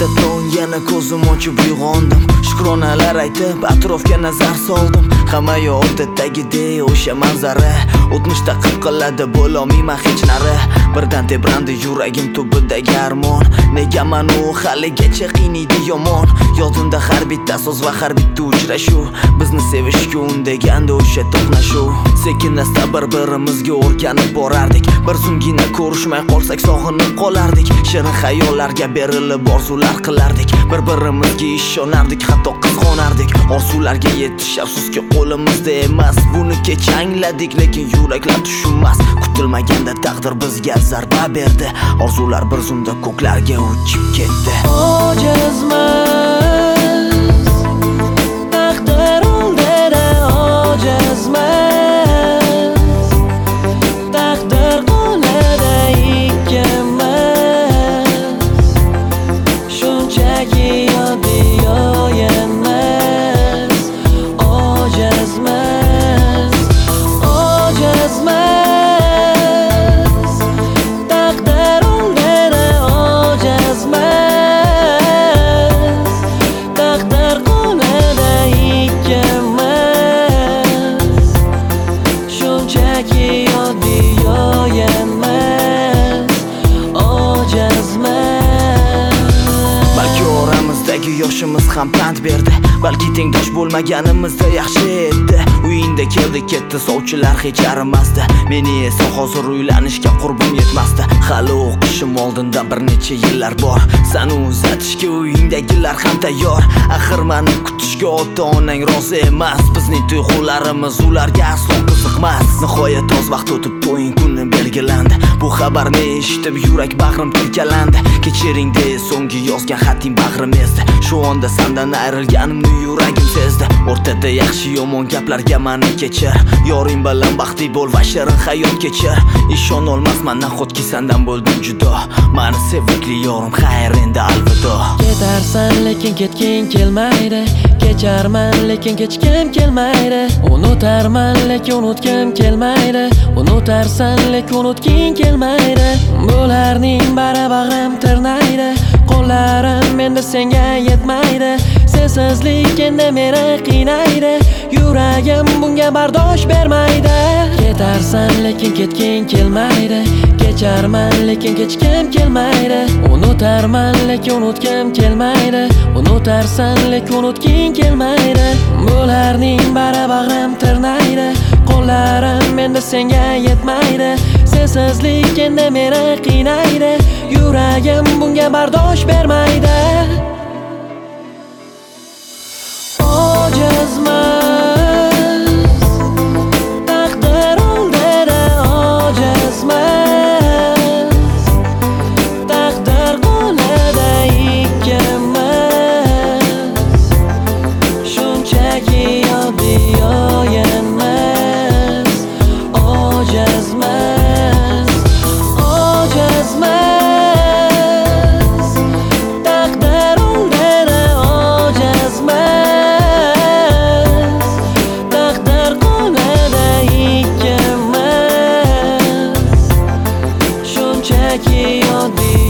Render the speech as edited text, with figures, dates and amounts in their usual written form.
tong yana ko'zim ochib uyg'ondim. Shukronalar aytib atrofga nazar soldim. Hamma odatdagidek o'sha manzara. O'tmishda qilqiladi bo'lolmayman hech nari. Birdan tebrandi yuragim tubidagi armon. Nega meni u haligacha qiynaydi yomon. Yodimda har bitta so'z va har bitta uchrashuv. Bizni sevishga undaganda o'sha to'qnashuv. Sekin asta bir-birimizga o'rganib borardik. Bir zumgina ko'rishmay qolsak sog'inib qolardik. Shirin xayollarga berilib orzular qilardik. Bir-birimizga ishonardik, hatto qizg'onardik. Orzularga yetish afsuski qo'limizda emas. Buni kech angladik, lekin yuraklar tushunmas. Kutilmaganda taqdir bizga zarba berdi. Orzular bir zumda ko'klarga uchib ketdi. Ojizman, taqdir oldida ojizman. Taqdir qo'lida ikkimiz. Shunchaki yod-yoy emas. Ojizman, ojizman. Taqdir oldida ojizman. Taqdir qo'lida ikkimiz. Shunchaki yod-yoy emas. Ojizman. Balki oramizdagi yoshimiz ham pand berdi. Balki tengdosh bo'lmaganimizda yaxshi edi. Uyingda keldi ketdi sovchilar hech arimasdi. Meni esa hozir uylanishga qurbim yetmasdi. Hali o'qishim oldinda bir necha yillar bor. Seni uzatishga uyingdagilar ham tayyor. Axir meni kutishga ota-onang rozi emas. Bizning tuyg'ularimiz ularga aslo qiziqmas. Nihoyat oz vaqt o'tib to'ying kuni belgilandi. Bu xabarni eshitib yurak bag'rim tilkalandi. Kechiring de so'nggi yozgan xating bag'rim ezdi. Shu onda sendan ayrilganimni yuragim sezdi. O'rtada yaxshi yomon gaplarga meni kechir. Yoring bilan baxtli bo'l va shirin hayot kechir. Ishon olmasman nahotki sendan bo'ldim judo. Meni sevgli yorim xayr endi alvido. Ketarsan lekin ketging kelmaydi. Kecharman lekin kechgim kelmaydi. Unutarman lekin unutgim kelmaydi. Unutarsan lekin unutging kelmaydi. Bularning bari bag'rim tirnaydi. Qo'llarim endi senga yetmaydi. Sensizlik endi meni qiynaydi. Yuragim bunga bardosh bermaydi. Ketarsan lekin ketging kelmaydi. Kecharman lekin kechgim kelmaydi. Unutarman lekin unutgim kelmaydi. Unutarsan lekin unutging kelmaydi. Bularning bari bag'rim tirnaydi. Qo'llarim endi senga yetmaydi. Sensizlik endi meni qiynaydi. Yuragim bunga bardosh bermaydi. Ojizman, taqdir oldida ojizman. Taqdir qo'lida ikkimiz. Shunchaki yod-yoy emas. Ojizman, ojizman. Taqdir oldida ojizman. Taqdir qo'lida ikkimiz. Shunchaki yod